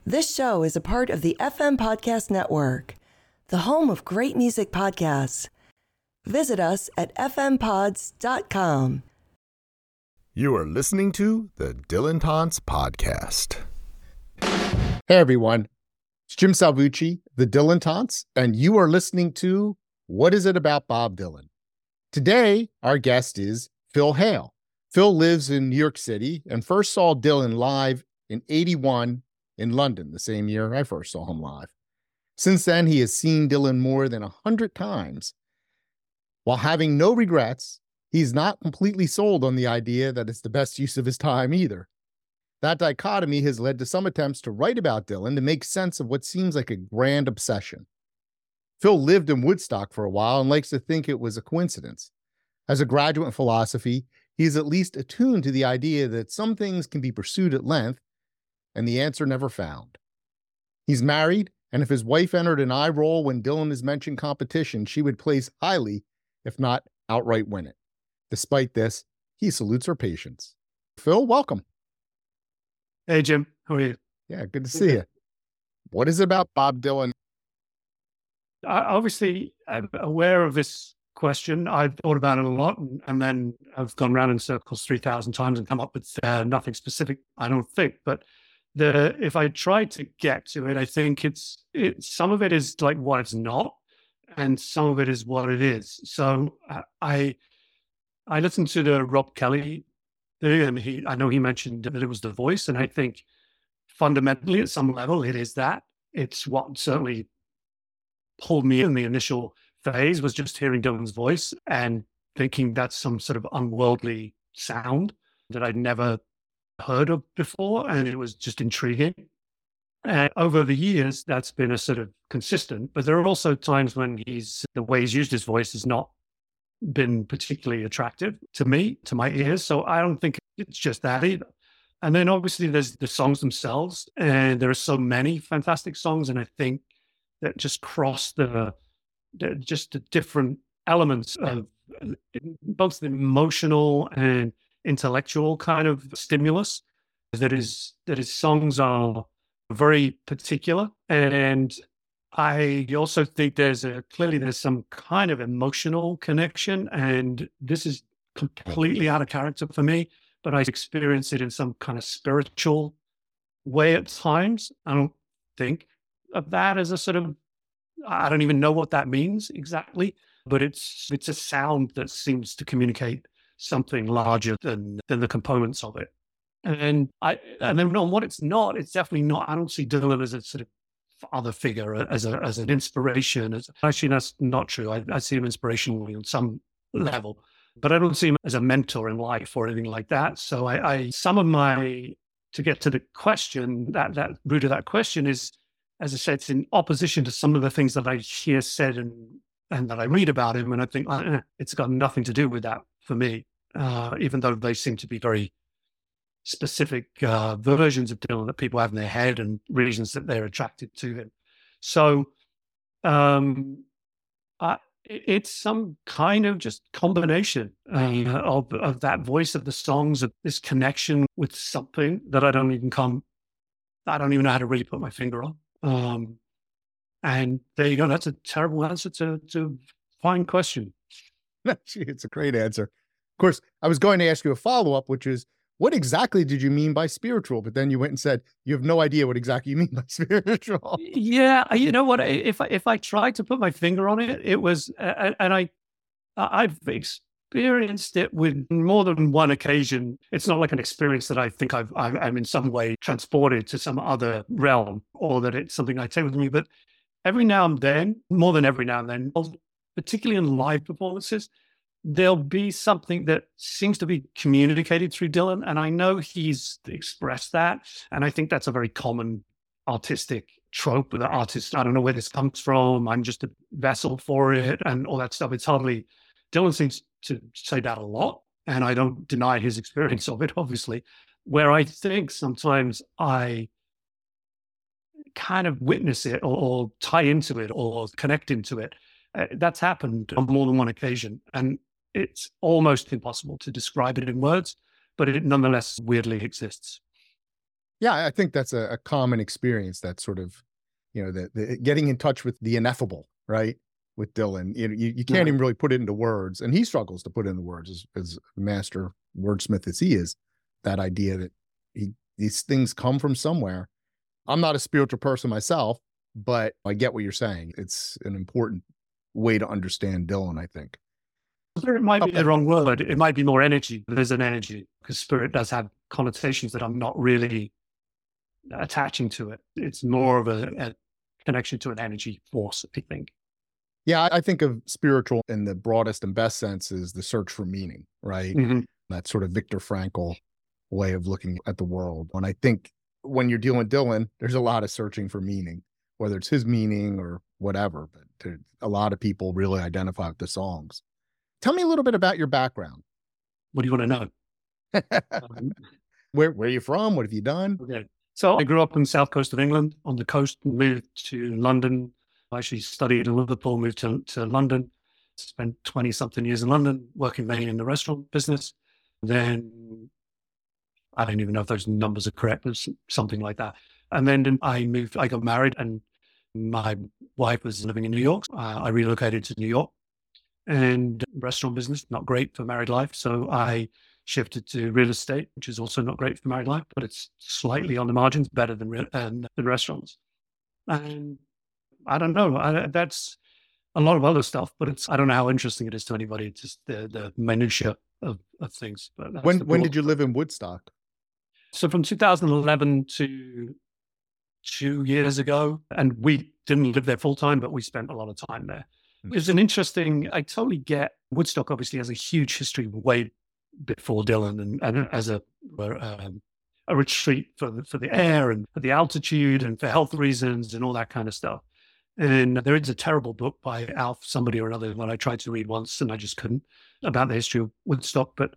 This show is a part of the FM Podcast Network, the home of great music podcasts. Visit us at fmpods.com. You are listening to the Dylan Tance Podcast. Hey everyone, it's Jim Salvucci, the Dylan Tance, and you are listening to What Is It About Bob Dylan? Today, our guest is Phil Hale. Phil lives in New York City and first saw Dylan live in '81 in London, the same year I first saw him live. Since then, he has seen Dylan more than 100 times. While having no regrets, he's not completely sold on the idea that it's the best use of his time either. That dichotomy has led to some attempts to write about Dylan to make sense of what seems like a grand obsession. Phil lived in Woodstock for a while and likes to think it was a coincidence. As a graduate in philosophy, he is at least attuned to the idea that some things can be pursued at length and the answer never found. He's married, and if his wife entered an eye roll when Dylan has mentioned competition, she would place highly, if not outright win it. Despite this, he salutes her patience. Phil, welcome. Hey, Jim. How are you? Yeah, good to see you. What is it about Bob Dylan? Obviously, I'm aware of this question. I've thought about it a lot, and then I've gone around in circles 3,000 times and come up with nothing specific, I don't think. But if I try to get to it, I think it's some of it is like what it's not, and some of it is what it is. So I listened to the Rob Kelly thing, and I know he mentioned that it was the voice, and I think fundamentally at some level it is that. It's what certainly pulled me in the initial phase was just hearing Dylan's voice and thinking that's some sort of unworldly sound that I'd never heard of before, and it was just intriguing. And over the years, that's been a sort of consistent, but there are also times when the way he's used his voice has not been particularly attractive to me, to my ears. So I don't think it's just that either. And then obviously there's the songs themselves, and there are so many fantastic songs, and I think that just cross the different elements of both the emotional and intellectual kind of stimulus that his songs are very particular. And I also think there's some kind of emotional connection, and this is completely out of character for me, but I experience it in some kind of spiritual way at times. I don't think of that as a sort of, I don't even know what that means exactly, but it's a sound that seems to communicate something larger than the components of it. And then on what it's not, it's definitely not. I don't see Dylan as a sort of father figure, as an inspiration. Actually, that's not true. I see him inspirationally on some level, but I don't see him as a mentor in life or anything like that. So to get to the question, that root of that question is, as I said, it's in opposition to some of the things that I hear said and that I read about him. And I think it's got nothing to do with that for me, even though they seem to be very specific versions of Dylan that people have in their head and reasons that they're attracted to him. So it's some kind of just combination of that voice of the songs, of this connection with something that I don't even know how to really put my finger on. And there you go. That's a terrible answer to a fine question. It's a great answer. Of course, I was going to ask you a follow-up, which is, what exactly did you mean by spiritual? But then you went and said, you have no idea what exactly you mean by spiritual. Yeah. You know what? If I tried to put my finger on it, it was, and I've experienced it with more than one occasion. It's not like an experience that I think I'm in some way transported to some other realm, or that it's something I take with me. But every now and then, more than every now and then, particularly in live performances, there'll be something that seems to be communicated through Dylan. And I know he's expressed that. And I think that's a very common artistic trope with the artist. I don't know where this comes from. I'm just a vessel for it and all that stuff. Dylan seems to say that a lot. And I don't deny his experience of it, obviously. Where I think sometimes I kind of witness it or tie into it or connect into it. That's happened on more than one occasion. And it's almost impossible to describe it in words, but it nonetheless weirdly exists. Yeah, I think that's a common experience. That sort of, the getting in touch with the ineffable, right? With Dylan, you can't even really put it into words, and he struggles to put it into words as a master wordsmith as he is. That idea that these things come from somewhere. I'm not a spiritual person myself, but I get what you're saying. It's an important way to understand Dylan, I think. Spirit might be the wrong word. It might be more energy. There's an energy, because spirit does have connotations that I'm not really attaching to it. It's more of a connection to an energy force, I think. Yeah, I think of spiritual in the broadest and best sense is the search for meaning, right? Mm-hmm. That sort of Viktor Frankl way of looking at the world. And I think when you're dealing with Dylan, there's a lot of searching for meaning, whether it's his meaning or whatever. But a lot of people really identify with the songs. Tell me a little bit about your background. What do you want to know? Where are you from? What have you done? Okay. So I grew up on the south coast of England, on the coast, moved to London. I actually studied in Liverpool, moved to London, spent 20-something years in London, working mainly in the restaurant business. Then I don't even know if those numbers are correct, but something like that. And then I got married, and my wife was living in New York. I relocated to New York, and restaurant business, not great for married life. So I shifted to real estate, which is also not great for married life, but it's slightly on the margins, better than restaurants. And I don't know. That's a lot of other stuff, but I don't know how interesting it is to anybody. It's just the minutiae of things. But when did you live in Woodstock? So from 2011 to 2 years ago, and we didn't live there full time, but we spent a lot of time there. It was an interesting, I totally get, Woodstock obviously has a huge history way before Dylan, and as a retreat for the air and for the altitude and for health reasons and all that kind of stuff. And there is a terrible book by Alf somebody or another that I tried to read once and I just couldn't, about the history of Woodstock. But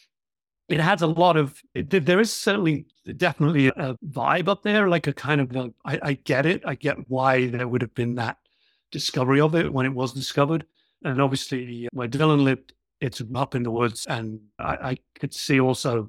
it has a lot of, there is definitely a vibe up there, like a kind of, I get it. I get why there would have been that discovery of it when it was discovered. And obviously where Dylan lived, it's up in the woods. And I could see also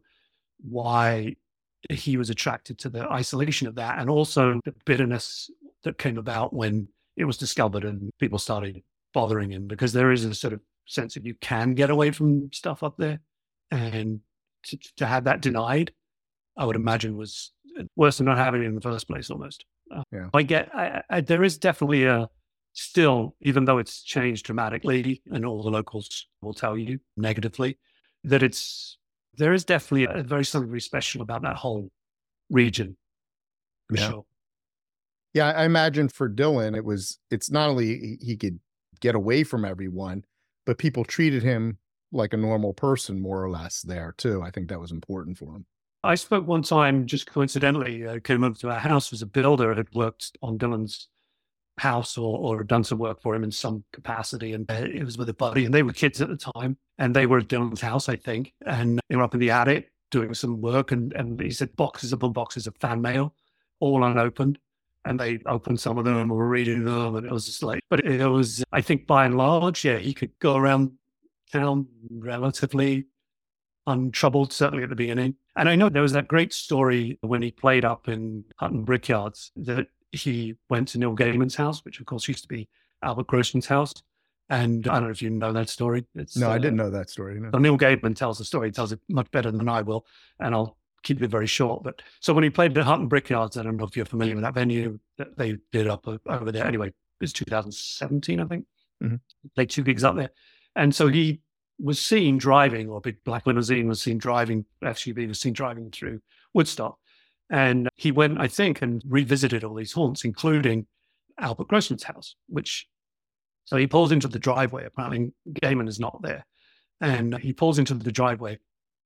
why he was attracted to the isolation of that, and also the bitterness that came about when it was discovered and people started bothering him, because there is a sort of sense that you can get away from stuff up there, and to have that denied, I would imagine was worse than not having it in the first place almost. Yeah. There is definitely still, even though it's changed dramatically and all the locals will tell you negatively, that there is definitely something very special about that whole region. For sure. Yeah, I imagine for Dylan, it's not only he could get away from everyone, but people treated him like a normal person, more or less, there too. I think that was important for him. I spoke one time, just coincidentally, came over to our house, was a builder had worked on Dylan's house or done some work for him in some capacity. And it was with a buddy, and they were kids at the time, and they were at Dylan's house, I think. And they were up in the attic doing some work. And he said boxes upon boxes of fan mail, all unopened. And they opened some of them and were reading them. And it was just like, but it was, I think by and large, he could go around town relatively untroubled, certainly at the beginning. And I know there was that great story when he played up in Hutton Brickyards that he went to Neil Gaiman's house, which of course used to be Albert Grossman's house. And I don't know if you know that story. No, I didn't know that story. No. So Neil Gaiman tells the story. He tells it much better than I will. And I'll keep it very short. But so when he played at Hutton Brickyards, I don't know if you're familiar with that venue that they did up over there. Anyway, it was 2017, I think. Mm-hmm. Played 2 gigs up there. And so he was seen driving, or a big black limousine was seen driving, SUV was seen driving through Woodstock. And he went, I think, and revisited all these haunts, including Albert Grossman's house, so he pulls into the driveway. Apparently Gaiman is not there. And he pulls into the driveway,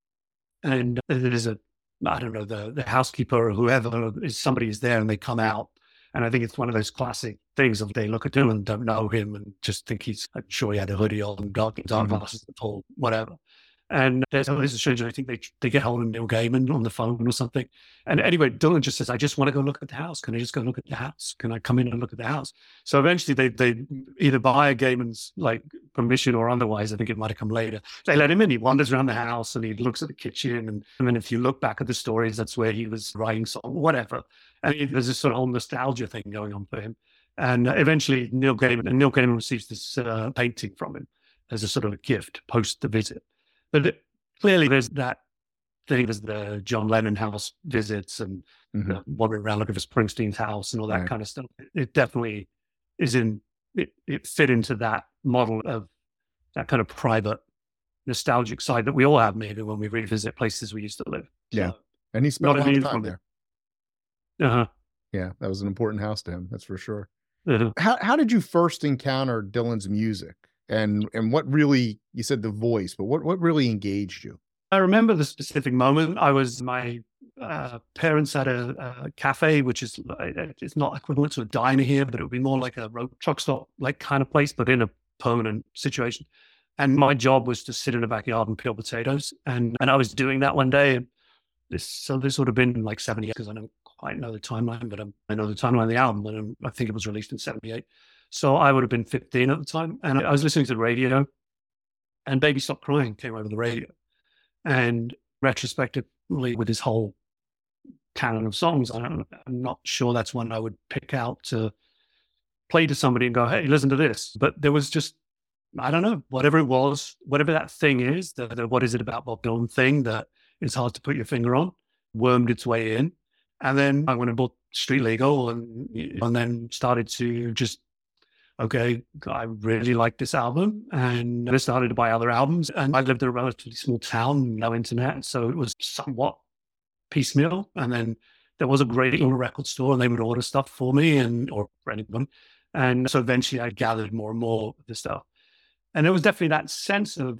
and there's the housekeeper or whoever somebody is there, and they come out. And I think it's one of those classic things of they look at him and don't know him and just think I'm sure he had a hoodie on, dark glasses, or whatever. And there's always a stranger, I think they get hold of Neil Gaiman on the phone or something. And anyway, Dylan just says, I just want to go look at the house. Can I just go look at the house? Can I come in and look at the house? So eventually they either buy Gaiman's like permission or otherwise, I think it might have come later. They let him in. He wanders around the house and he looks at the kitchen. And then if you look back at the stories, that's where he was writing song, whatever. And there's this sort of whole nostalgia thing going on for him. And eventually Neil Gaiman receives this painting from him as a sort of a gift post the visit. But clearly there's that thing as the John Lennon house visits and wandering around looking for Springsteen's house and all that kind of stuff. It definitely is it fit into that model of that kind of private nostalgic side that we all have maybe when we revisit places we used to live. Yeah. And he spent a lot of time there. Uh-huh. Yeah, that was an important house to him, that's for sure. Uh-huh. How did you first encounter Dylan's music? And what really, you said the voice, but what really engaged you? I remember the specific moment. My parents had a cafe, which is, it's not equivalent to a diner here, but it would be more like a road truck stop, like kind of place, but in a permanent situation. And my job was to sit in the backyard and peel potatoes. And I was doing that one day. And this would have been like 78, because I don't quite know the timeline, but I know the timeline of the album, and I think it was released in 78. So I would have been 15 at the time. And I was listening to the radio, and Baby Stop Crying came over the radio. And retrospectively, with this whole canon of songs, I'm not sure that's one I would pick out to play to somebody and go, hey, listen to this. But there was just, I don't know, whatever it was, whatever that thing is, the what is it about Bob Dylan thing that is hard to put your finger on, wormed its way in. And then I went and bought Street Legal and then started to just, okay, I really like this album. And I started to buy other albums. And I lived in a relatively small town, no internet. So it was somewhat piecemeal. And then there was a great little record store and they would order stuff for me or for anyone. And so eventually I gathered more and more of the stuff. And there was definitely that sense of,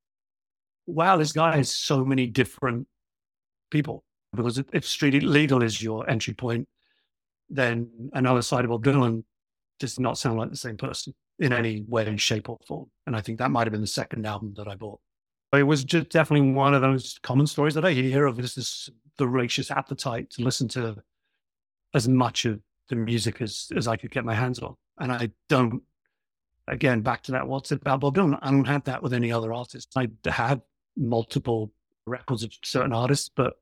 wow, this guy has so many different people. Because if Street Legal is your entry point, then another side of Bob Dylan does not sound like the same person in any way, shape, or form. And I think that might have been the second album that I bought. It was just definitely one of those common stories that I hear of this voracious appetite to listen to as much of the music as I could get my hands on. And I don't, again, back to that, what's it about Bob Dylan? I don't have that with any other artist. I have multiple records of certain artists, but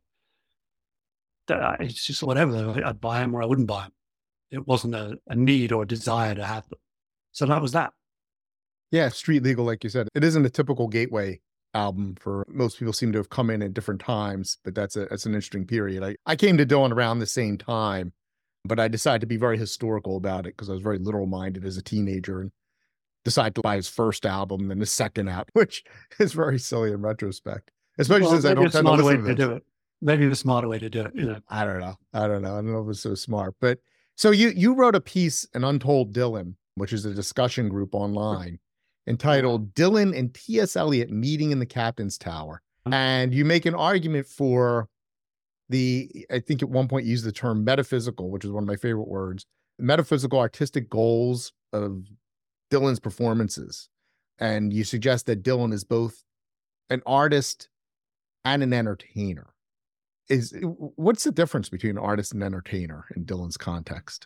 it's just whatever. I'd buy them or I wouldn't buy them. It wasn't a need or a desire to have them. So that was that. Yeah, Street Legal, like you said, it isn't a typical gateway album for most people. Seem to have come in at different times, but that's an interesting period. I came to Dylan around the same time, but I decided to be very historical about it because I was very literal minded as a teenager and decided to buy his first album, then the second album, which is very silly in retrospect, especially since I don't tend to listen to this. Maybe the smarter way to do it. You know, I don't know. I don't know if it's so smart, but so you wrote a piece in Untold Dylan, which is a discussion group online entitled Dylan and T.S. Eliot Meeting in the Captain's Tower. And you make an argument for I think at one point you used the term metaphysical, which is one of my favorite words, metaphysical artistic goals of Dylan's performances. And you suggest that Dylan is both an artist and an entertainer. What's the difference between an artist and entertainer in Dylan's context?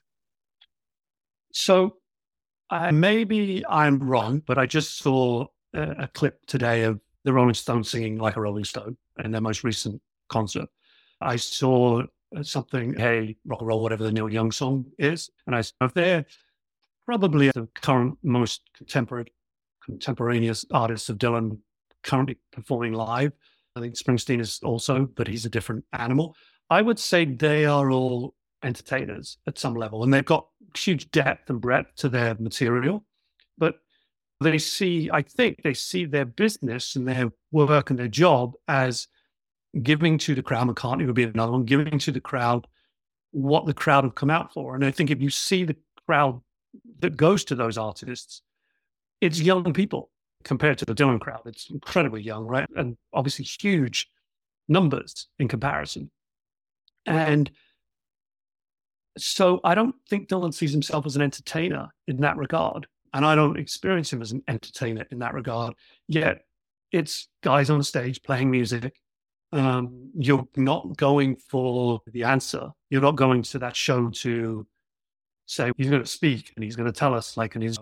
So maybe I'm wrong, but I just saw a clip today of the Rolling Stones singing Like a Rolling Stone in their most recent concert. I saw something, Hey, Rock and Roll, whatever the Neil Young song is. And I said, if they're probably the current most contemporaneous artists of Dylan currently performing live, I think Springsteen is also, but he's a different animal. I would say they are all entertainers at some level, and they've got huge depth and breadth to their material, but I think they see their business and their work and their job as giving to the crowd. McCartney would be another one, giving to the crowd what the crowd have come out for. And I think if you see the crowd that goes to those artists, it's young people. Compared to the Dylan crowd, it's incredibly young, right? And obviously huge numbers in comparison. And so I don't think Dylan sees himself as an entertainer in that regard. And I don't experience him as an entertainer in that regard. Yet it's guys on stage playing music. You're not going for the answer. You're not going to that show to say he's going to speak and he's going to tell us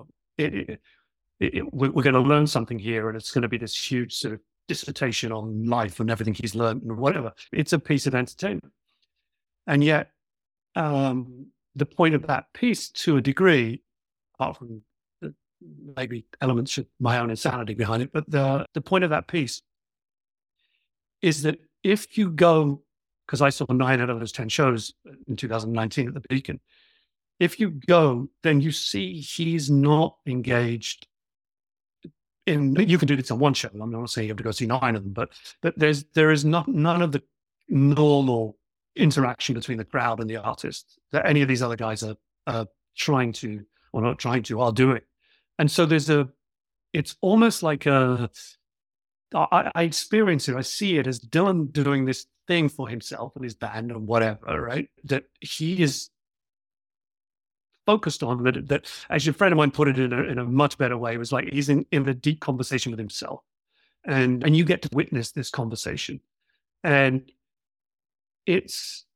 we're going to learn something here, and it's going to be this huge sort of dissertation on life and everything he's learned and whatever. It's a piece of entertainment. And yet, the point of that piece, to a degree, apart from maybe elements of my own insanity behind it, but the point of that piece is that if you go, because I saw 9 out of those 10 shows in 2019 at the Beacon, if you go, then you see he's not engaged in, you can do this on one show. I'm not saying you have to go see 9 of them, but there is none of the normal interaction between the crowd and the artist that any of these other guys are trying to, or not trying to, are doing. And so it's almost like I experience it, I see it as Dylan doing this thing for himself and his band and whatever, right? That he is focused on, that as your friend of mine put it in a much better way, it was like he's in a deep conversation with himself. And you get to witness this conversation. And it's,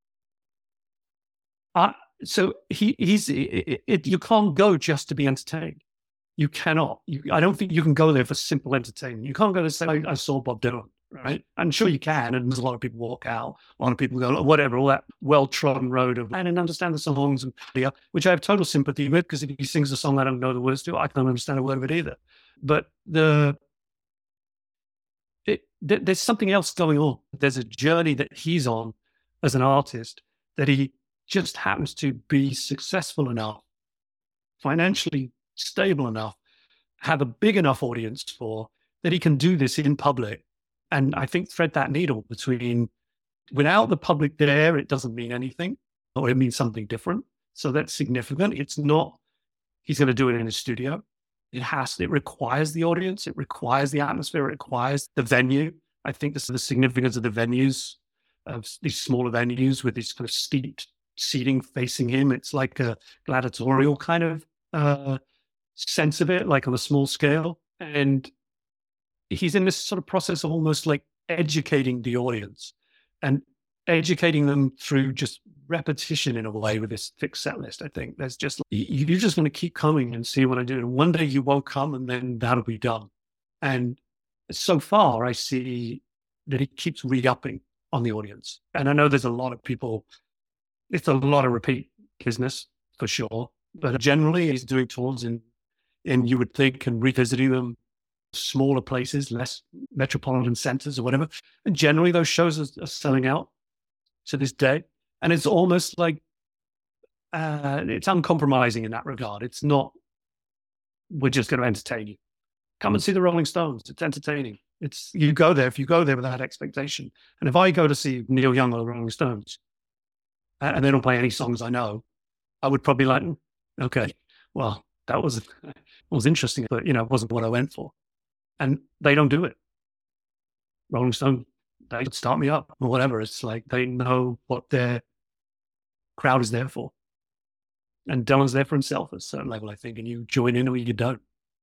so you can't go just to be entertained. You cannot. I don't think you can go there for simple entertainment. You can't go there and say, I saw Bob Dylan, right? I'm sure you can, and there's a lot of people walk out, a lot of people go, whatever, all that well-trodden road of, I didn't understand the songs, and which I have total sympathy with, because if he sings a song I don't know the words to, I can't understand a word of it either. But there's something else going on. There's a journey that he's on as an artist that he just happens to be successful enough, financially stable enough, have a big enough audience for, that he can do this in public. And I think thread that needle between, without the public there, it doesn't mean anything, or it means something different. So that's significant. It's not, he's going to do it in his studio. It requires the audience. It requires the atmosphere. It requires the venue. I think this is the significance of the venues, of these smaller venues with this kind of steeped seating facing him. It's like a gladiatorial kind of sense of it, like on a small scale. And he's in this sort of process of almost like educating the audience and educating them through just repetition in a way with this fixed set list. I think there's just, you're just going to keep coming and see what I do. And one day you won't come, and then that'll be done. And so far I see that he keeps re-upping on the audience. And I know there's a lot of people, it's a lot of repeat business for sure. But generally he's doing tours in you would think, and revisiting them, smaller places, less metropolitan centers or whatever. And generally those shows are selling out to this day. And it's almost like, it's uncompromising in that regard. It's not, we're just going to entertain you. Come and see the Rolling Stones. It's entertaining. It's, you go there, if you go there with that expectation. And if I go to see Neil Young or the Rolling Stones, and they don't play any songs I know, I would probably like, okay, well, that was interesting, but it wasn't what I went for. And they don't do it. Rolling Stone, they start me up or whatever. It's like they know what their crowd is there for. And Dylan's there for himself at a certain level, I think, and you join in or you don't.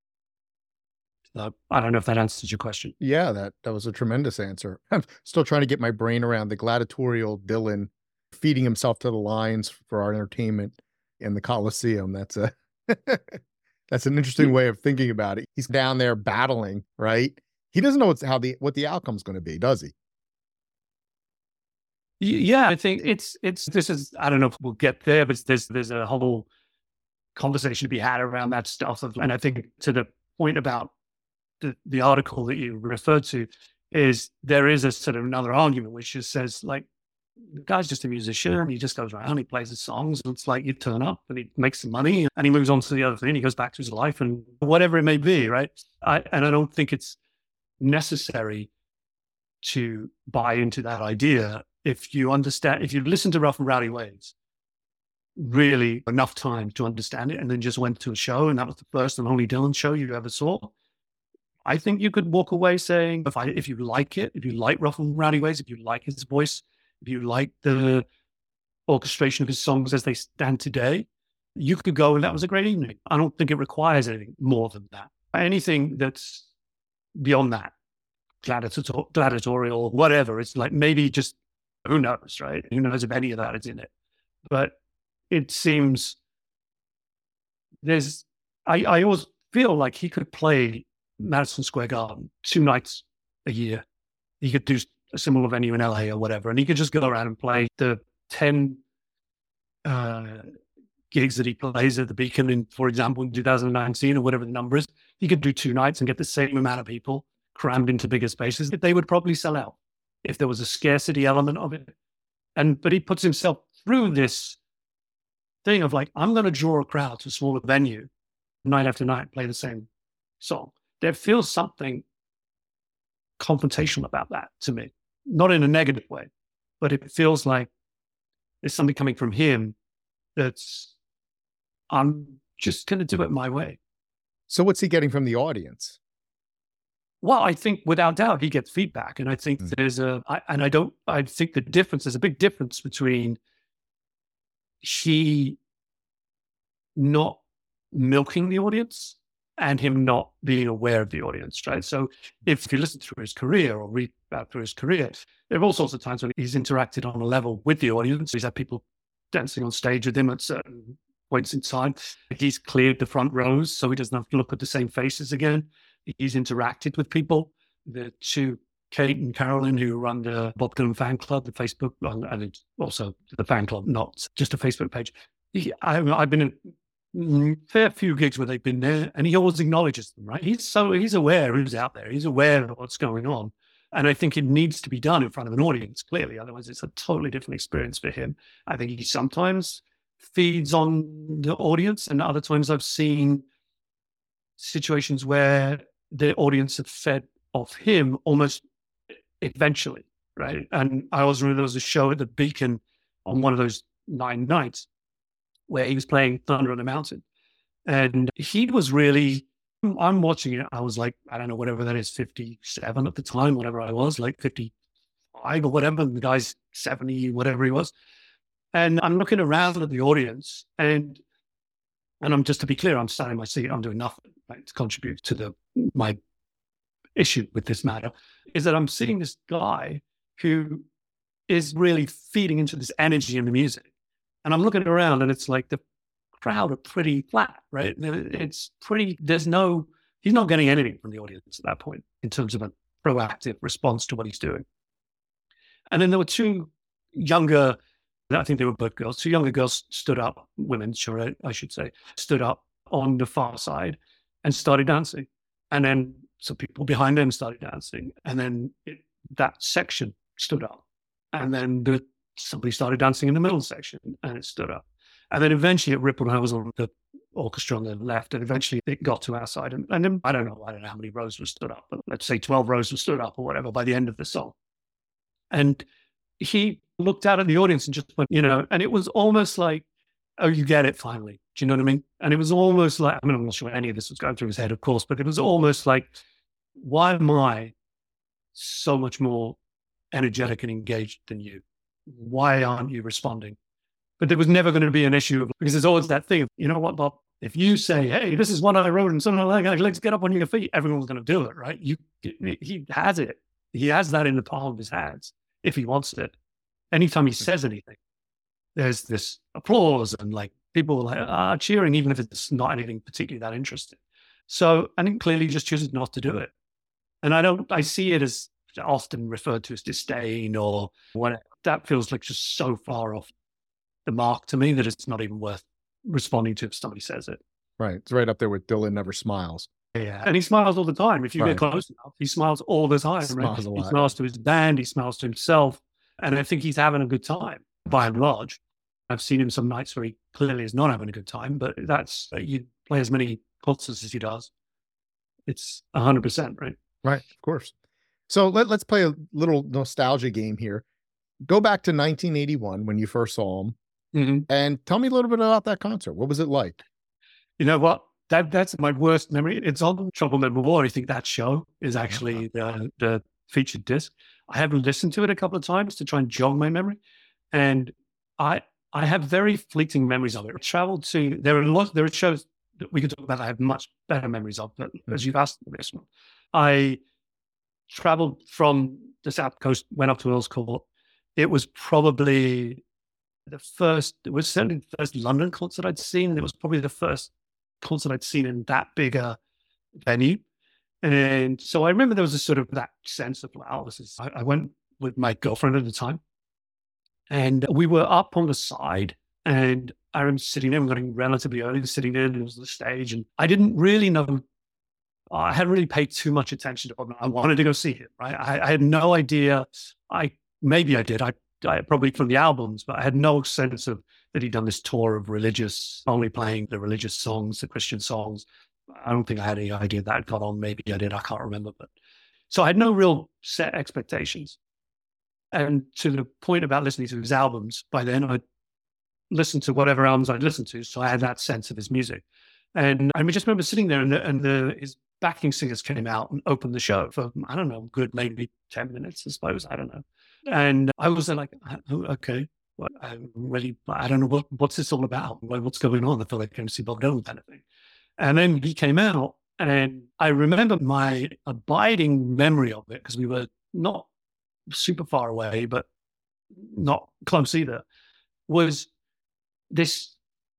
So I don't know if that answers your question. Yeah, that was a tremendous answer. I'm still trying to get my brain around the gladiatorial Dylan feeding himself to the lions for our entertainment in the Coliseum. That's an interesting way of thinking about it. He's down there battling, right? He doesn't know what the outcome's going to be, does he? Yeah, I think this is, I don't know if we'll get there, but there's a whole conversation to be had around that stuff. And I think to the point about the article that you referred to, is there is a sort of another argument which just says, like, the guy's just a musician and he just goes around, he plays his songs, and it's like you turn up and he makes some money and he moves on to the other thing, he goes back to his life and whatever it may be, right? And I don't think it's necessary to buy into that idea if you listen to Rough and Rowdy Ways really enough time to understand it, and then just went to a show and that was the first and only Dylan show you ever saw, I think you could walk away saying, if you like it, if you like Rough and Rowdy Ways, if you like his voice, if you like the orchestration of his songs as they stand today, you could go, and that was a great evening. I don't think it requires anything more than that. Anything that's beyond that gladiatorial, whatever. It's like maybe just, who knows, right? Who knows if any of that is in it? But it seems I always feel like he could play Madison Square Garden 2 nights a year. He could do a similar venue in LA or whatever, and he could just go around and play the 10 gigs that he plays at the Beacon for example, in 2019 or whatever the number is. He could do 2 nights and get the same amount of people crammed into bigger spaces. They would probably sell out if there was a scarcity element of it. But he puts himself through this thing of like, I'm going to draw a crowd to a smaller venue night after night, play the same song. There feels something confrontational about that to me, not in a negative way, but it feels like there's something coming from him that's, I'm just going to do it my way. So what's he getting from the audience? Well, I think without doubt he gets feedback, and I think there's I think there's a big difference between he not milking the audience and him not being aware of the audience, right? So if you listen through his career or read about through his career, there are all sorts of times when he's interacted on a level with the audience. He's had people dancing on stage with him at certain points in time. He's cleared the front rows so he doesn't have to look at the same faces again. He's interacted with people. The 2, Kate and Carolyn, who run the Bob Dylan fan club, the Facebook, and it's also the fan club, not just a Facebook page. I've been in a fair few gigs where they've been there, and he always acknowledges them, right? He's aware who's out there. He's aware of what's going on. And I think it needs to be done in front of an audience, clearly. Otherwise, it's a totally different experience for him. I think he sometimes feeds on the audience, and other times I've seen situations where the audience have fed off him almost eventually, right? And I always remember there was a show at the Beacon on one of those 9 nights where he was playing Thunder on the Mountain. And he was really, I'm watching it, I was like, I don't know, whatever that is, 57 at the time, whatever I was, like 55 or whatever, and the guy's 70, whatever he was. And I'm looking around at the audience, and I'm, just to be clear, I'm sat in my seat, I'm doing nothing, right, to contribute to my issue with this matter, is that I'm seeing this guy who is really feeding into this energy in the music. And I'm looking around, and it's like the crowd are pretty flat, right? It's pretty, he's not getting anything from the audience at that point in terms of a proactive response to what he's doing. And then there were 2 younger, I think they were both girls, 2 younger girls stood up, women, sure, I should say, stood up on the far side and started dancing. And then some people behind them started dancing. And then that section stood up. And then somebody started dancing in the middle section, and it stood up. And then eventually it rippled. I was on the orchestra on the left, and eventually it got to our side. And then I don't know how many rows were stood up, but let's say 12 rows were stood up or whatever by the end of the song. And he looked out at the audience and just went, and it was almost like, oh, you get it finally. Do you know what I mean? And it was almost like, I mean, I'm not sure any of this was going through his head, of course, but it was almost like, why am I so much more energetic and engaged than you? Why aren't you responding? But there was never going to be an issue because there's always that thing of, you know what, Bob, if you say, hey, this is what I wrote and something like that, let's get up on your feet, everyone's going to do it, right? He has it. He has that in the palm of his hands if he wants it. Anytime he says anything, there's this applause and like people are cheering, even if it's not anything particularly that interesting. So I think clearly he just chooses not to do it. And I see it as often referred to as disdain or whatever. That feels like just so far off the mark to me that it's not even worth responding to if somebody says it. Right. It's right up there with Dylan Never Smiles. Yeah. And he smiles all the time. If you get close enough, he smiles all the time. Smiles a lot. He smiles to his band. He smiles to himself. And I think he's having a good time by and large. I've seen him some nights where he clearly is not having a good time, but that's, you play as many concerts as he does. It's 100%, right? Right. Of course. So let's play a little nostalgia game here. Go back to 1981 when you first saw him, and tell me a little bit about that concert. What was it like? You know what? That's my worst memory. It's on Trouble Number One. I think that show is actually the featured disc. I haven't listened to it a couple of times to try and jog my memory, and I have very fleeting memories of it. I traveled to there are shows that we could talk about that I have much better memories of, but as you've asked this one, I traveled from the South Coast, went up to Earl's Court. It was probably it was certainly the first London concert I'd seen. It was probably the first concert I'd seen in that bigger venue. And so I remember there was a sort of that sense of, wow, I went with my girlfriend at the time, and we were up on the side, and I remember sitting there and getting relatively early, sitting there, and it was the stage, and I didn't really know, I hadn't really paid too much attention to him. I wanted to go see him, right? I had no idea. Maybe I did. I probably from the albums, but I had no sense of that he'd done this tour of only playing the religious songs, the Christian songs. I don't think I had any idea that got on. Maybe I did. I can't remember. But so I had no real set expectations. And to the point about listening to his albums, by then I'd listened to whatever albums I'd listened to. So I had that sense of his music. And I just remember sitting there and his backing singers came out and opened the show for, I don't know, good maybe 10 minutes, I suppose. I don't know. And I was like, oh, okay, well, I don't know what's this all about? What's going on? I feel like I came to see Bob Dylan kind of thing. And then he came out, and I remember my abiding memory of it, because we were not super far away, but not close either, was this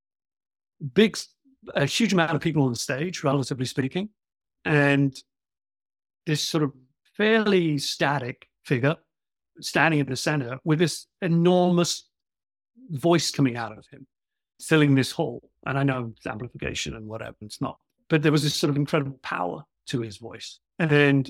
a huge amount of people on the stage, relatively speaking, and this sort of fairly static figure standing in the center with this enormous voice coming out of him, filling this hall. And I know it's amplification and whatever, it's not. But there was this sort of incredible power to his voice. And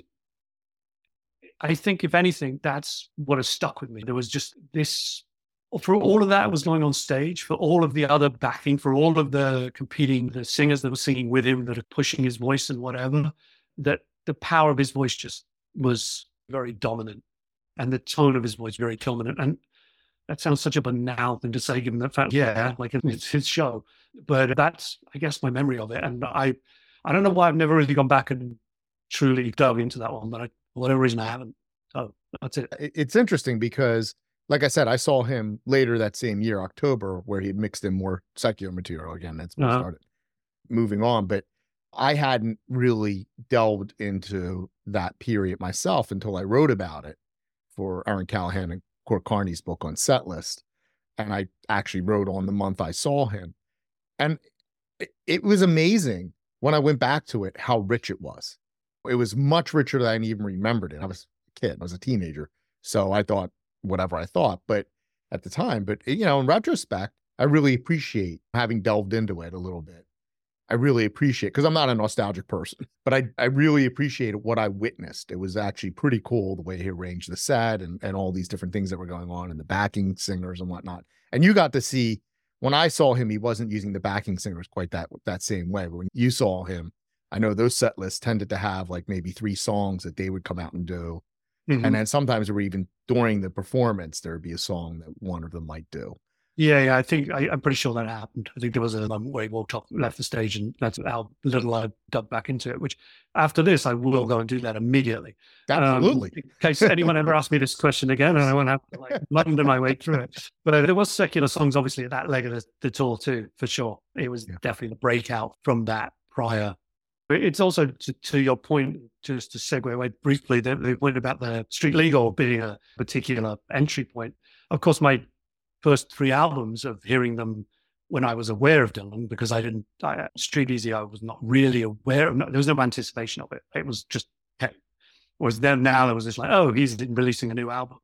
I think, if anything, that's what has stuck with me. There was just this, for all of that was going on stage, for all of the other backing, for all of the singers that were singing with him, that are pushing his voice and whatever, that the power of his voice just was very dominant. And the tone of his voice very dominant. And that sounds such a banal thing to say, given the fact, like it's his show. But that's, I guess, my memory of it. And I don't know why I've never really gone back and truly dug into that one, but for whatever reason I haven't. So that's it. It's interesting because, like I said, I saw him later that same year, October, where he had mixed in more secular material again. That's when I started moving on. But I hadn't really delved into that period myself until I wrote about it for Aaron Callahan and Court Carney's book on Setlist. And I actually wrote on the month I saw him. And it was amazing when I went back to it, how rich it was. It was much richer than I even remembered it. I was a kid, I was a teenager. So I thought whatever I thought, but at the time, in retrospect, I really appreciate having delved into it a little bit. I really appreciate, because I'm not a nostalgic person, but I really appreciated what I witnessed. It was actually pretty cool the way he arranged the set and all these different things that were going on and the backing singers and whatnot. And you got to see, when I saw him, he wasn't using the backing singers quite that same way. But when you saw him, I know those set lists tended to have like maybe 3 songs that they would come out and do. Mm-hmm. And then sometimes there were even during the performance, there'd be a song that one of them might do. Yeah, I think I'm pretty sure that happened. I think there was a moment where he walked up, left the stage, and that's how little I dug back into it, which after this, I will go and do that immediately. Absolutely. In case anyone ever asks me this question again, and I won't have to munder my way through it. But there was secular songs, obviously, at that leg of the tour too, for sure. It was definitely the breakout from that prior. It's also, to your point, just to segue away briefly, the point about the Street Legal being a particular entry point. Of course, my first 3 albums of hearing them when I was aware of Dylan, because Street Easy, I was not really aware of. There was no anticipation of it. It was just, hey. Whereas now there was this like, oh, he's releasing a new album.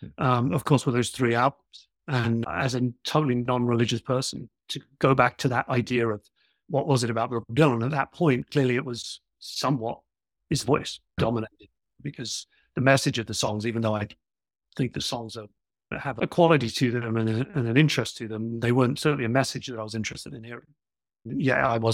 Of course, with those 3 albums. And as a totally non-religious person, to go back to that idea of what was it about Bob Dylan, at that point, clearly it was somewhat his voice dominated, because the message of the songs, even though I think the songs have a quality to them and an interest to them, they weren't certainly a message that I was interested in hearing. Yeah, I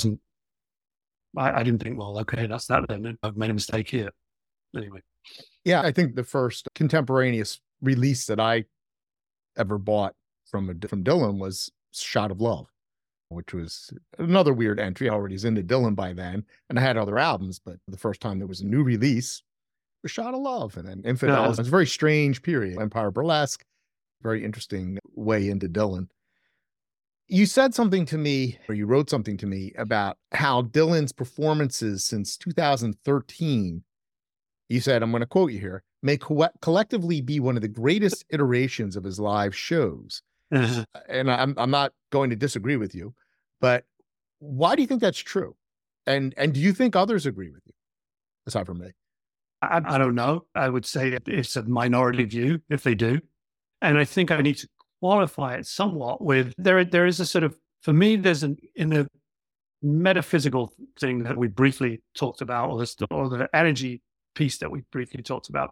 didn't think, well, okay, that's that then. I've made a mistake here. Anyway. Yeah, I think the first contemporaneous release that I ever bought from Dylan was Shot of Love, which was another weird entry. I already was into Dylan by then, and I had other albums, but the first time there was a new release was Shot of Love. And then Infidels. It was a very strange period. Empire Burlesque, very interesting way into Dylan. You said something to me, or you wrote something to me about how Dylan's performances since 2013 You said, I'm going to quote you here, may collectively be one of the greatest iterations of his live shows. And I'm not going to disagree with you, but why do you think that's true? And do you think others agree with you, aside from me? I don't know. I would say it's a minority view if they do. And I think I need to qualify it somewhat with, there is a sort of, for me, in the metaphysical thing that we briefly talked about, or the energy piece that we briefly talked about,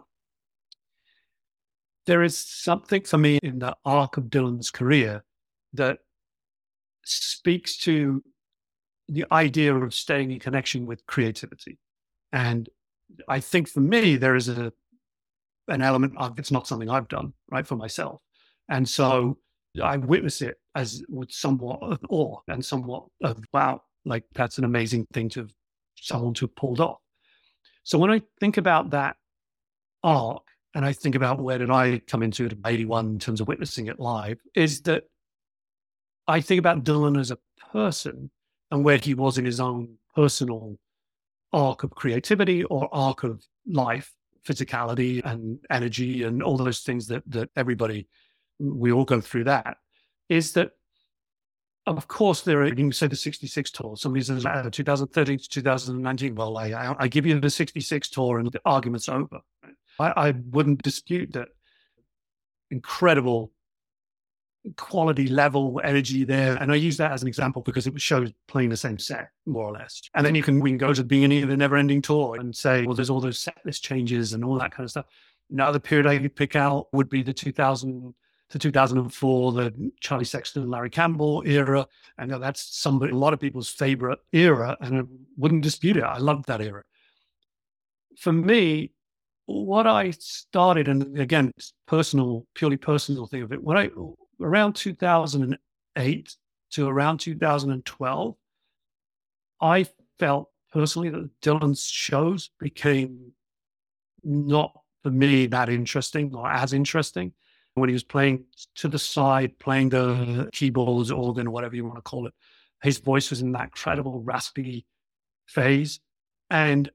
there is something for me in the arc of Dylan's career that speaks to the idea of staying in connection with creativity. And I think for me, there is an element of, it's not something I've done, right, for myself. And so I witness it as with somewhat of awe and somewhat of, wow, like that's an amazing thing to someone to have pulled off. So when I think about that arc, and I think about where did I come into it at 81 in terms of witnessing it live, is that I think about Dylan as a person and where he was in his own personal arc of creativity or arc of life, physicality and energy and all those things that everybody, we all go through that, is that, of course, there are, you can say the 66 tour. Somebody says 2013 to 2019. Well, I give you the 66 tour and the argument's over. I wouldn't dispute that incredible quality level energy there. And I use that as an example because it was shows playing the same set, more or less. And then we can go to the beginning of the Never Ending Tour and say, well, there's all those set list changes and all that kind of stuff. Another period I could pick out would be the 2000 to 2004, the Charlie Sexton, Larry Campbell era. I know that's a lot of people's favorite era, and I wouldn't dispute it. I loved that era. For me, what I started, and again, it's purely personal thing of it, around 2008 to around 2012, I felt personally that Dylan's shows became not, for me, that interesting or as interesting. When he was playing to the side, playing the keyboards, organ, whatever you want to call it, his voice was in that incredible raspy phase. And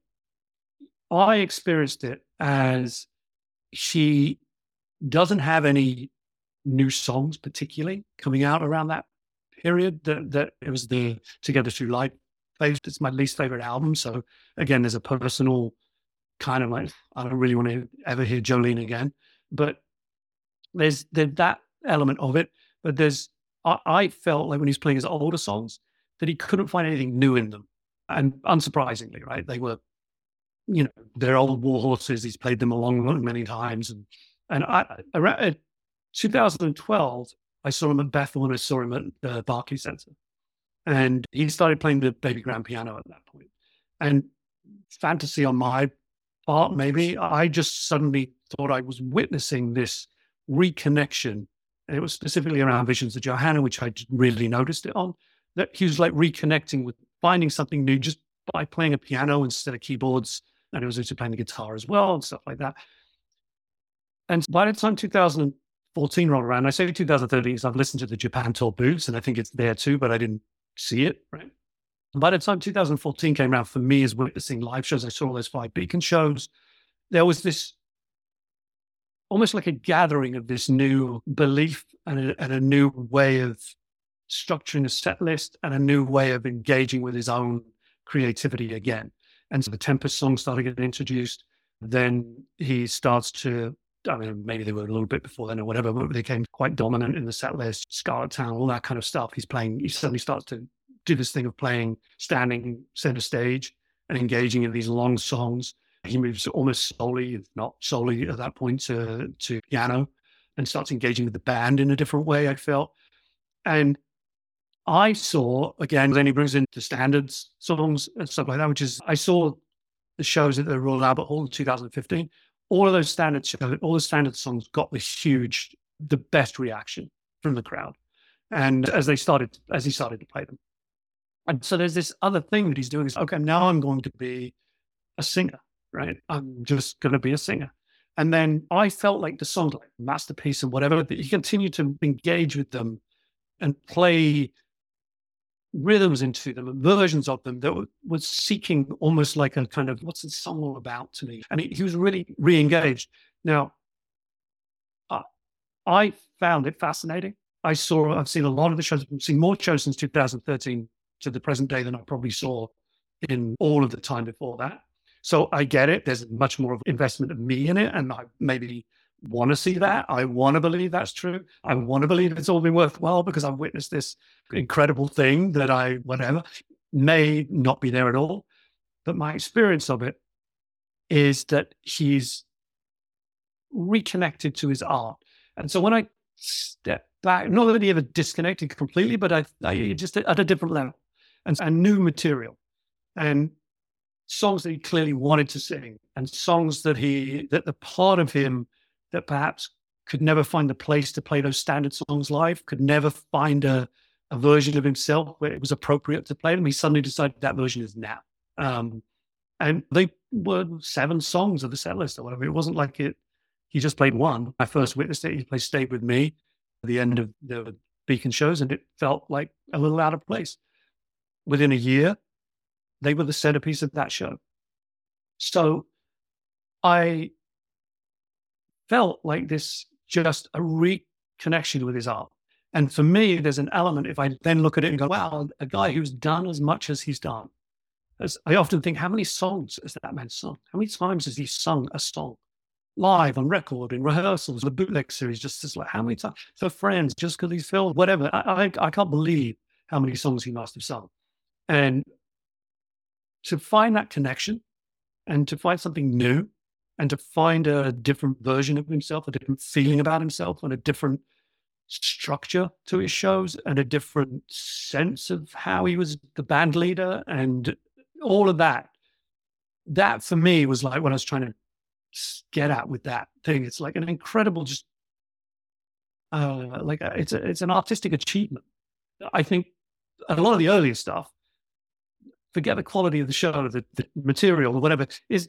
I experienced it as she doesn't have any new songs particularly coming out around that period. That it was the Together Through Life phase. It's my least favorite album. So again, there's a personal kind of like, I don't really want to ever hear Jolene again. But there's that element of it. But I felt like when he was playing his older songs that he couldn't find anything new in them. And unsurprisingly, right, they were, they're old war horses. He's played them along many times. And around 2012, I saw him at Bethel and I saw him at the Barclays Center. And he started playing the baby grand piano at that point. And fantasy on my part, maybe, I just suddenly thought I was witnessing this reconnection. And it was specifically around Visions of Johanna, which I really noticed it on, that he was like reconnecting with finding something new just by playing a piano instead of keyboards. And he was also playing the guitar as well and stuff like that. And by the time 2014 rolled around, I say 2013 because I've listened to the Japan tour Boots and I think it's there too, but I didn't see it, right? And by the time 2014 came around, for me as witnessing live shows, I saw all those 5 Beacon shows. There was this almost like a gathering of this new belief and a new way of structuring a set list and a new way of engaging with his own creativity again. And so the Tempest songs started getting introduced. Then he starts to, I mean, maybe they were a little bit before then or whatever, but they became quite dominant in the set list. Scarlet Town, all that kind of stuff. He suddenly starts to do this thing of playing, standing center stage and engaging in these long songs. He moves almost solely, if not solely at that point, to piano and starts engaging with the band in a different way, I felt. And I saw, again, then he brings in the standards songs and stuff like that, which is, I saw the shows at the Royal Albert Hall in 2015. All of those standard shows, all the standard songs got the best reaction from the crowd. And as he started to play them. And so there's this other thing that he's doing is, okay, now I'm going to be a singer. Right, I'm just going to be a singer. And then I felt like the songs like Masterpiece and whatever, that he continued to engage with them and play rhythms into them and versions of them that was seeking almost like a kind of, what's this song all about to me? And he was really re-engaged. Now, I found it fascinating. I've seen a lot of the shows. I've seen more shows since 2013 to the present day than I probably saw in all of the time before that. So I get it. There's much more of investment of me in it. And I maybe want to see that. I want to believe that's true. I want to believe it's all been worthwhile because I've witnessed this incredible thing that may not be there at all. But my experience of it is that he's reconnected to his art. And so when I step back, not that he ever disconnected completely, but I just at a different level and new material and songs that he clearly wanted to sing and songs that the part of him that perhaps could never find a place to play those standard songs live, could never find a version of himself where it was appropriate to play them. He suddenly decided that version is now. And they were 7 songs of the set list or whatever. It wasn't like he just played one. I first witnessed it. He played Stayed With Me at the end of the Beacon shows, and it felt like a little out of place. Within a year, they were the centerpiece of that show. So I felt like this just a reconnection with his art. And for me, there's an element, if I then look at it and go, wow, a guy who's done as much as he's done. As I often think, how many songs has that man sung? How many times has he sung a song? Live, on record, in rehearsals, the bootleg series, just as like how many times? For friends, just because he's filled, whatever. I can't believe how many songs he must have sung. And to find that connection and to find something new and to find a different version of himself, a different feeling about himself and a different structure to his shows and a different sense of how he was the band leader and all of that. That for me was like when I was trying to get at with that thing. It's like an incredible, just it's an artistic achievement. I think a lot of the earlier stuff, forget the quality of the show, the material or whatever, he's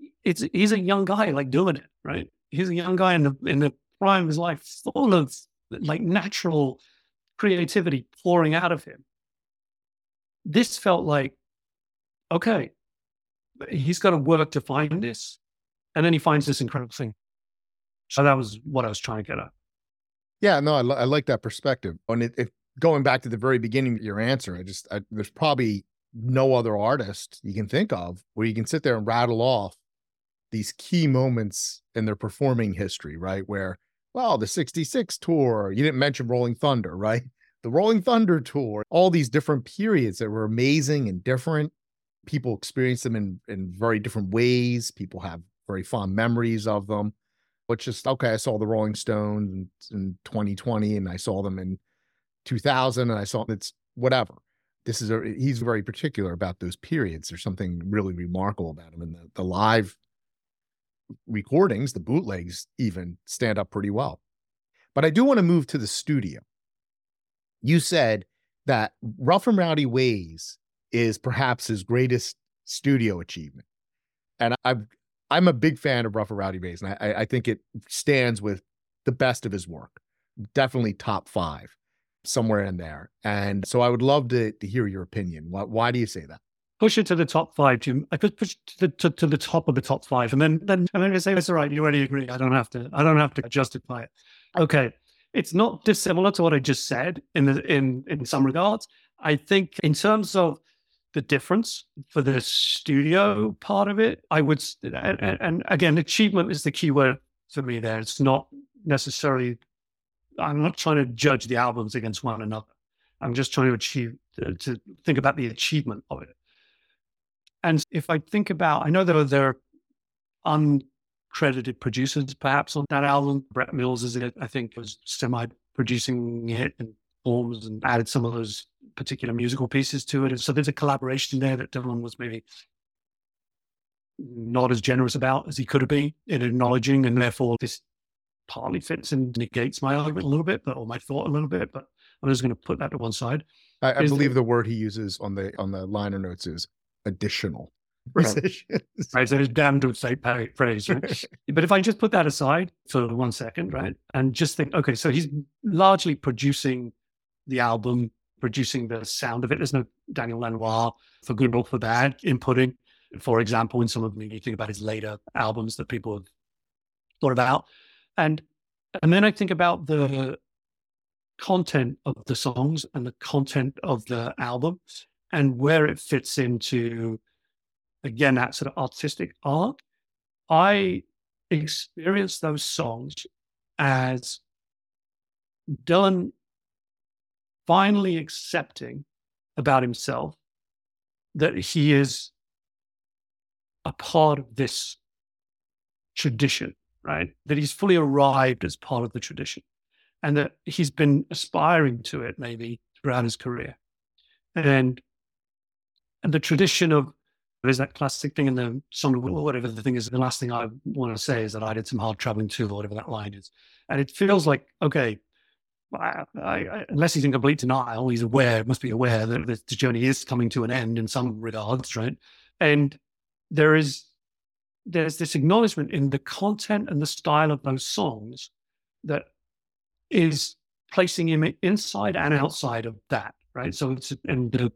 a young guy like doing it, right? He's a young guy in the prime of his life, full of like natural creativity pouring out of him. This felt like, okay, he's got to work to find this. And then he finds this incredible thing. So that was what I was trying to get at. Yeah, no, I like that perspective. And if going back to the very beginning of your answer, there's probably no other artist you can think of where you can sit there and rattle off these key moments in their performing history, right? Where, well, the 66 tour, you didn't mention Rolling Thunder, right? The Rolling Thunder tour, all these different periods that were amazing and different. People experience them in very different ways. People have very fond memories of them. But just, okay, I saw the Rolling Stones in 2020 and I saw them in 2000 and I saw it's whatever. He's very particular about those periods. There's something really remarkable about him. And the live recordings, the bootlegs even stand up pretty well. But I do want to move to the studio. You said that Rough and Rowdy Ways is perhaps his greatest studio achievement. And I'm a big fan of Rough and Rowdy Ways, and I think it stands with the best of his work. Definitely top 5, somewhere in there. And so I would love to hear your opinion. Why do you say that? Push it to the top 5, Jim. I could push it to the top of the top 5, and then I say it's all right. You already agree. I don't have to justify it. Okay, it's not dissimilar to what I just said in some regards. I think in terms of the difference for the studio part of it, I would, and again, achievement is the key word for me there. It's not necessarily, I'm not trying to judge the albums against one another. I'm just trying to think about the achievement of it. And if I think about, I know there are uncredited producers perhaps on that album. Brett Mills is it, I think, was semi-producing it in forms and added some of those particular musical pieces to it. And so there's a collaboration there that Dylan was maybe not as generous about as he could have been in acknowledging, and therefore this partly fits and negates my argument a little bit, or my thought a little bit, but I'm just going to put that to one side. I believe the word he uses on the liner notes is additional. Right, so it's damned to say praise, right? But if I just put that aside for 1 second, right, and just think, okay, so he's largely producing the album, producing the sound of it. There's no Daniel Lanois, for good or for bad, inputting. For example, in some of them, you think about his later albums that people have thought about. And then I think about the content of the songs and the content of the album and where it fits into, again, that sort of artistic arc. I experience those songs as Dylan finally accepting about himself that he is a part of this tradition, right? That he's fully arrived as part of the tradition and that he's been aspiring to it maybe throughout his career. And the tradition of, there's that classic thing in the song, whatever the thing is, the last thing I want to say is that I did some hard traveling too, or whatever that line is. And it feels like, okay, unless he's in complete denial, he's aware, must be aware that the journey is coming to an end in some regards, right? And there's this acknowledgement in the content and the style of those songs that is placing him inside and outside of that, right? So it's in the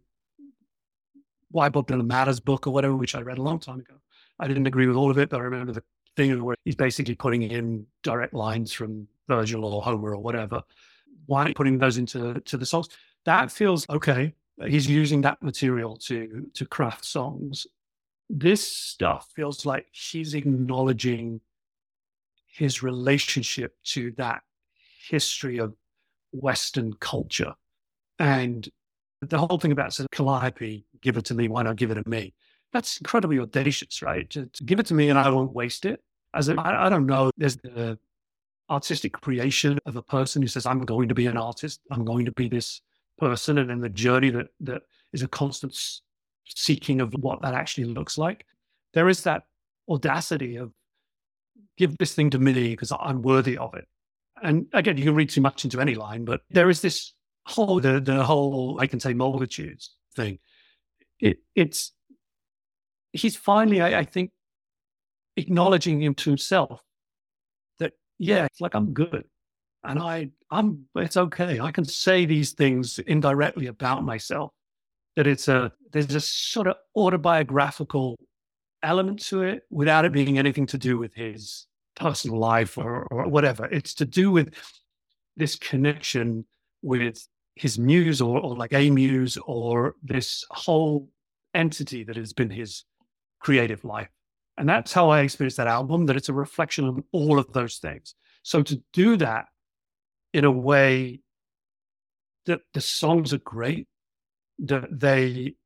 Why Bob Dylan Matters book or whatever, which I read a long time ago. I didn't agree with all of it, but I remember the thing where he's basically putting in direct lines from Virgil or Homer or whatever. Why putting those into the songs? That feels okay. He's using that material to craft songs. This stuff feels like he's acknowledging his relationship to that history of Western culture. And the whole thing about Calliope, give it to me, why not give it to me? That's incredibly audacious, right? To give it to me and I won't waste it. I don't know, there's the artistic creation of a person who says, I'm going to be an artist, I'm going to be this person, and then the journey that is a constant seeking of what that actually looks like. There is that audacity of, give this thing to me because I'm worthy of it. And again, you can read too much into any line, but there is this whole, the whole, I can say, multitudes thing. It's he's finally, I think, acknowledging him to himself that, yeah, it's like, I'm good. And it's okay. I can say these things indirectly about myself, that there's a sort of autobiographical element to it without it being anything to do with his personal life or whatever. It's to do with this connection with his muse or like a muse or this whole entity that has been his creative life. And that's how I experience that album, that it's a reflection of all of those things. So to do that in a way that the songs are great, that they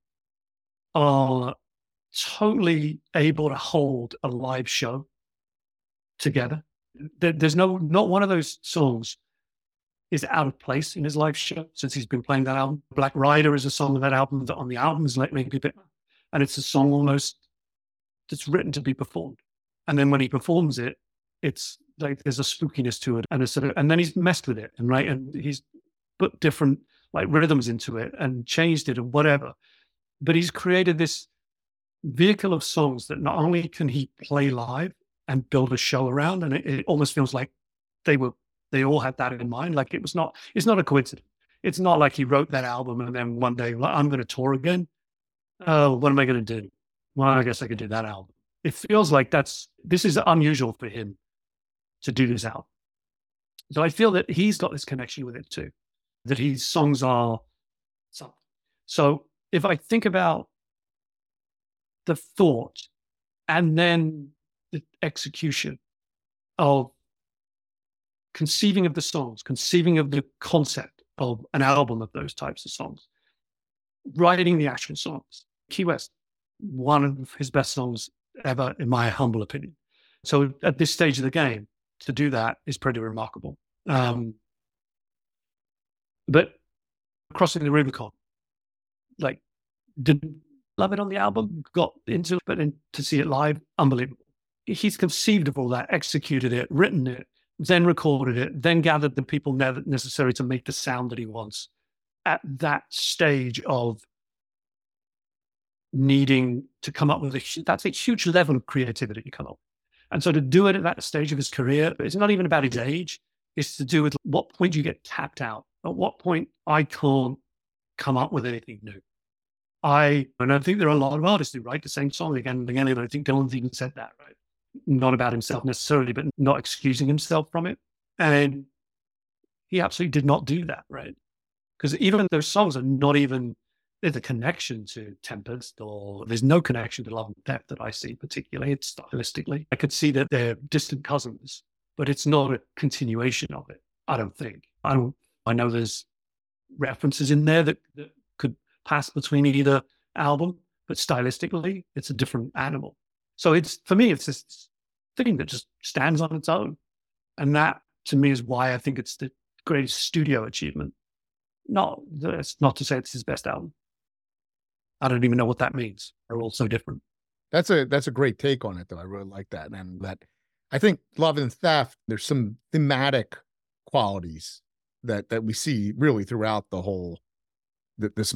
are totally able to hold a live show together. There's not one of those songs is out of place in his live show since he's been playing that album. Black Rider is a song of that album that on the album is like maybe a bit, and it's a song almost that's written to be performed. And then when he performs it, it's like there's a spookiness to it and a sort of, and then he's messed with it and he's put different like rhythms into it and changed it and whatever. But he's created this vehicle of songs that not only can he play live and build a show around, and it almost feels like they all had that in mind. Like it's not a coincidence. It's not like he wrote that album and then one day, well, I'm going to tour again. Oh, what am I going to do? Well, I guess I could do that album. It feels like this is unusual for him to do this album. So I feel that he's got this connection with it too, that his songs are something. So if I think about the thought and then the execution of conceiving of the songs, conceiving of the concept of an album of those types of songs, writing the actual songs. Key West, one of his best songs ever, in my humble opinion. So at this stage of the game, to do that is pretty remarkable. But Crossing the Rubicon, like, didn't love it on the album, got into it, but then to see it live, unbelievable. He's conceived of all that, executed it, written it, then recorded it, then gathered the people necessary to make the sound that he wants at that stage of needing to come up with that's a huge level of creativity to come up. And so to do it at that stage of his career, it's not even about his age. It's to do with what point you get tapped out. At what point I can't come up with anything new. I think there are a lot of artists who write the same song again and again, and I think Dylan's even said that, right? Not about himself necessarily, but not excusing himself from it. And he absolutely did not do that, right? Because even those songs are not even, there's a connection to Tempest, or there's no connection to Love and Theft that I see particularly. It's stylistically. I could see that they're distant cousins, but it's not a continuation of it, I don't think. I know there's references in there that could pass between either album, but stylistically, it's a different animal. So for me, it's this thing that just stands on its own. And that, to me, is why I think it's the greatest studio achievement. That's not to say it's his best album. I don't even know what that means. They're all so different. That's a great take on it, though. I really like that. And that I think Love and Theft, there's some thematic qualities that we see really throughout the whole this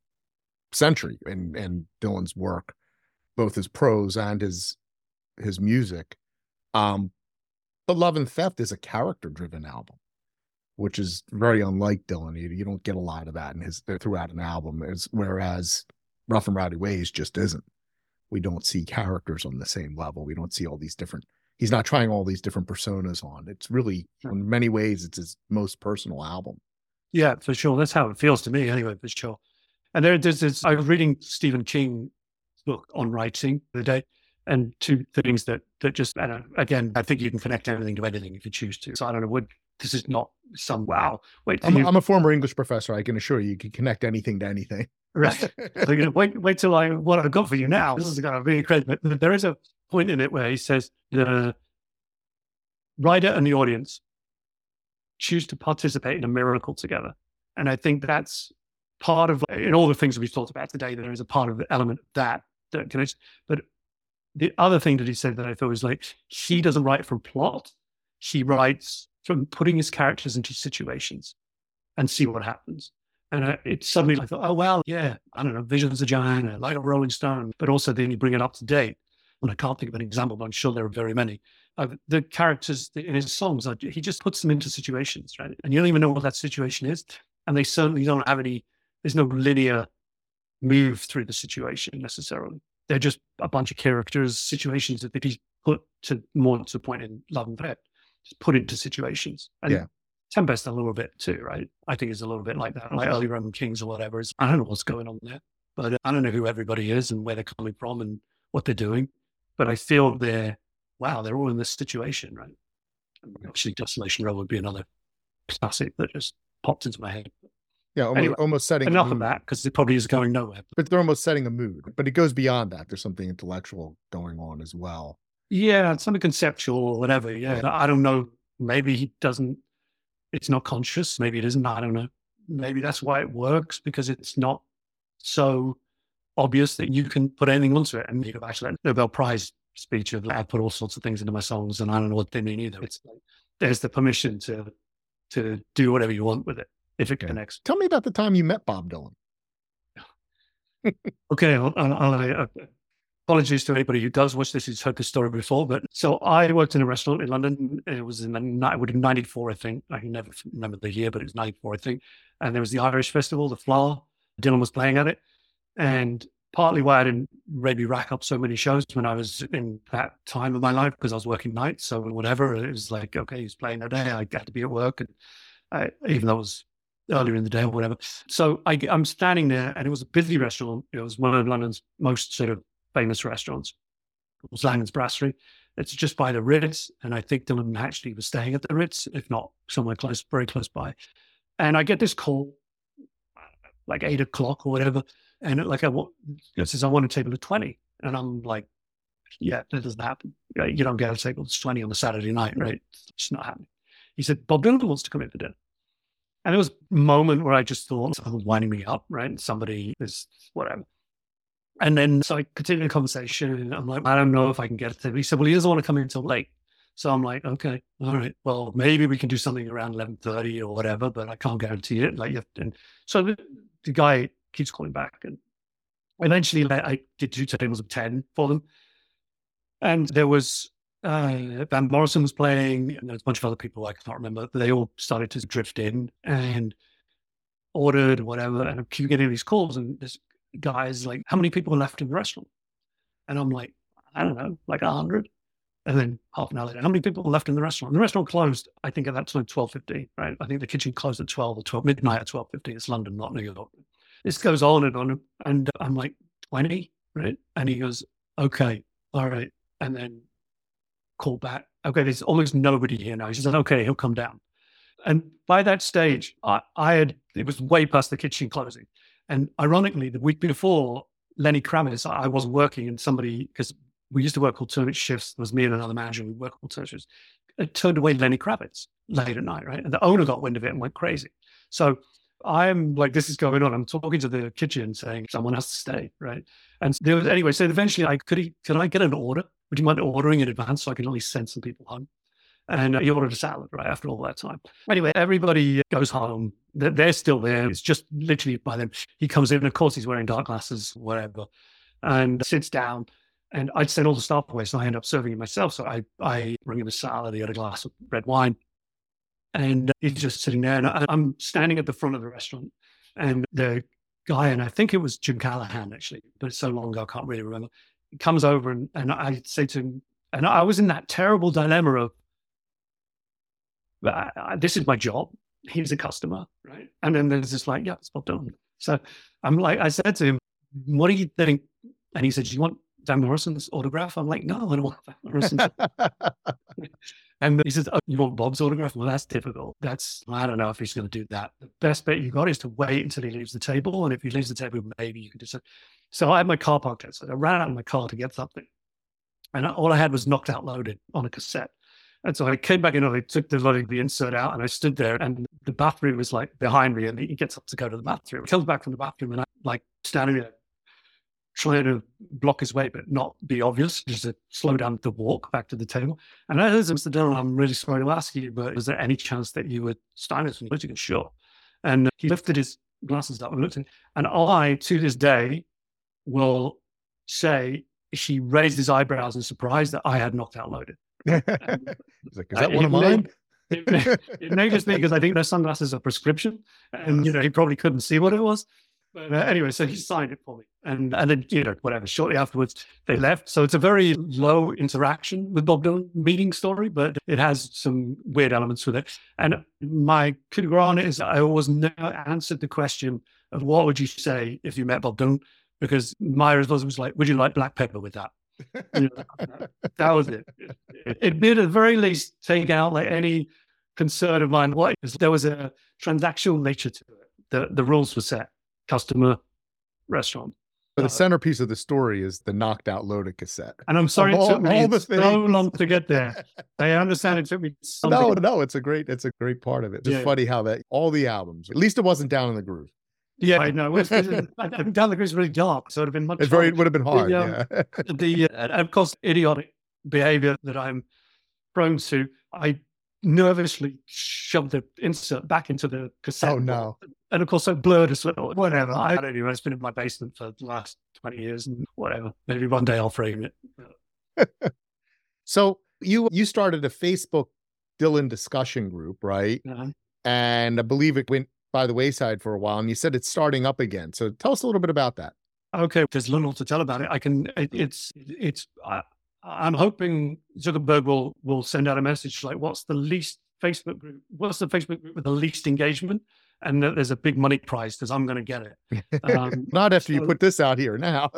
century and Dylan's work, both his prose and his music. But Love and Theft is a character-driven album, which is very unlike Dylan. You don't get a lot of that throughout an album, whereas Rough and Rowdy Ways just isn't. We don't see characters on the same level. We don't see all these different. He's not trying all these different personas on. It's really, in many ways, it's his most personal album. Yeah, for sure. That's how it feels to me, anyway, for sure. And there's this. I was reading Stephen King's book on writing the other day, and two things that just, and again, I think you can connect everything to anything if you choose to. So I don't know, this is not some wow. I'm a former English professor. I can assure you can connect anything to anything. Right. So wait till what I've got for you now. This is going to be crazy. But there is a point in it where he says the writer and the audience choose to participate in a miracle together. And I think that's part of, in all the things we've talked about today, there is a part of the element of that connects. But the other thing that he said that I thought was like, he doesn't write from plot. He writes from putting his characters into situations and see what happens. And it's suddenly like, oh, well, yeah, I don't know, Visions of Johanna, like a Rolling Stone, but also then you bring it up to date. And I can't think of an example, but I'm sure there are very many. The characters in his songs, he just puts them into situations, right? And you don't even know what that situation is. And they certainly don't have there's no linear move through the situation necessarily. They're just a bunch of characters, situations that he's put to more to the point in Love and Theft, just put into situations. And yeah. Tempest a little bit too, right? I think it's a little bit like that, like early Roman Kings or whatever. I don't know what's going on there, but I don't know who everybody is and where they're coming from and what they're doing. But I feel they're all in this situation, right? Actually, Desolation Row would be another classic that just popped into my head. Yeah, almost setting enough of that because it probably is going nowhere. But they're almost setting a mood. But it goes beyond that. There's something intellectual going on as well. Yeah, something conceptual or whatever. Yeah, I don't know. Maybe he doesn't. It's not conscious. Maybe it isn't. I don't know. Maybe that's why it works, because it's not so obvious that you can put anything onto it. And you have actually that Nobel Prize speech of I put all sorts of things into my songs and I don't know what they mean either. It's like there's the permission to do whatever you want with it if it connects. Tell me about the time you met Bob Dylan. Okay, I'll apologies to anybody who does watch this who's heard this story before, but so I worked in a restaurant in London. It was in 94, I think. I can never remember the year, but it was 94, I think. And there was the Irish Festival, the Flower. Dylan was playing at it. And partly why I didn't maybe rack up so many shows when I was in that time of my life, because I was working nights, so whatever. It was like, okay, he's playing that day. I had to be at work, and even though it was earlier in the day or whatever. So I'm standing there, and it was a busy restaurant. It was one of London's most sort of famous restaurants. It was Langhams Brasserie. It's just by the Ritz, and I think Dylan actually was staying at the Ritz, if not somewhere close, very close by. And I get this call, like 8 o'clock or whatever, and it says, I want a table of 20. And I'm like, yeah, that doesn't happen. You don't get a table of 20 on a Saturday night, right? It's not happening. He said, Bob Dylan wants to come in for dinner. And it was a moment where I just thought, someone's winding me up, right? Somebody is whatever. And then, so I continued the conversation, and I'm like, I don't know if I can get it to him. He said, well, he doesn't want to come in until late. So I'm like, okay, all right, well, maybe we can do something around 11:30 or whatever, but I can't guarantee it. And so the guy keeps calling back, and eventually I did 2 tables of 10 for them. And there was, Van Morrison was playing, and there was a bunch of other people I can't remember. They all started to drift in, and ordered or whatever, and I keep getting these calls, and this guy is like, how many people are left in the restaurant? And I'm like, I don't know, like 100. And then half an hour later, how many people are left in the restaurant? And the restaurant closed, I think at that time, 12:15, right? I think the kitchen closed at 12 or 12, midnight at 12:15. It's London, not New York. This goes on and on. And I'm like, 20, right? And he goes, okay, all right. And then call back. Okay, there's almost nobody here now. He says, okay, he'll come down. And by that stage, it was way past the kitchen closing. And ironically, the week before, Lenny Kravitz, I wasn't working, and somebody, because we used to work alternate shifts, it was me and another manager, we worked alternate shifts, it turned away Lenny Kravitz late at night, right? And the owner got wind of it and went crazy. So I'm like, this is going on. I'm talking to the kitchen saying, someone has to stay, right? And there was, anyway, so eventually can I get an order? Would you mind ordering in advance so I can at least send some people home? And he ordered a salad, right, after all that time. Anyway, everybody goes home. They're still there. It's just literally by then. He comes in, and of course, he's wearing dark glasses, whatever, and sits down. And I'd send all the stuff away, so I end up serving it myself. So I bring him a salad, he had a glass of red wine, and he's just sitting there. And I'm standing at the front of the restaurant, and the guy, and I think it was Jim Callahan, actually, but it's so long ago, I can't really remember, he comes over, and I say to him, and I was in that terrible dilemma of, this is my job. He's a customer, right? And then there's this like, yeah, it's Bob Dylan. So I'm like, I said to him, what do you think? And he said, do you want Van Morrison's autograph? I'm like, no, I don't want Van Morrison's. And he says, oh, you want Bob's autograph? Well, that's difficult. I don't know if he's going to do that. The best bet you got is to wait until he leaves the table. And if he leaves the table, maybe you can just. So I had my car parked outside. I ran out of my car to get something. And all I had was Knocked Out Loaded on a cassette. And so I came back in, and I took the insert out, and I stood there, and the bathroom was like behind me, and he gets up to go to the bathroom. He comes back from the bathroom, and I'm like standing there trying to block his way, but not be obvious, just to slow down the walk back to the table. And I said, Mr. Dillon, I'm really sorry to ask you, but is there any chance that you would Steiners? And he goes, sure. And he lifted his glasses up and looked at me. And I, to this day, will say she raised his eyebrows in surprise that I had Knocked Out Loaded. He's like, is that one of mine? It amazes me because I think those sunglasses are prescription, and he probably couldn't see what it was. But anyway, so he signed it for me, and then whatever. Shortly afterwards, they left. So it's a very low interaction with Bob Dylan meeting story, but it has some weird elements with it. And my coup de grace is I always never answered the question of what would you say if you met Bob Dylan, because my response was like, would you like black pepper with that? That was it. It did at the very least take out like any concern of mine. There was a transactional nature to it. The rules were set. Customer, restaurant. But the centerpiece of the story is the Knocked Out Loaded cassette. And I'm sorry it took me so long to get there. I understand it took me No, it's a great part of it. It's funny how that all the albums, at least it wasn't Down in the Groove. Yeah, I know. Down the Groove is really dark, so it would have been much. It would have been hard. And of course, idiotic behavior that I'm prone to. I nervously shoved the insert back into the cassette. Oh no! And of course, I blurred a little. Whatever. I don't know. It's been in my basement for the last 20 years, and whatever. Maybe one day I'll frame it. So you started a Facebook Dylan discussion group, right? Uh-huh. And I believe it went by the wayside for a while, and you said it's starting up again. So tell us a little bit about that. Okay, there's little to tell about it. I'm hoping Zuckerberg will send out a message like, what's the Facebook group with the least engagement? And there's a big money prize because I'm going to get it. Not after you put this out here now.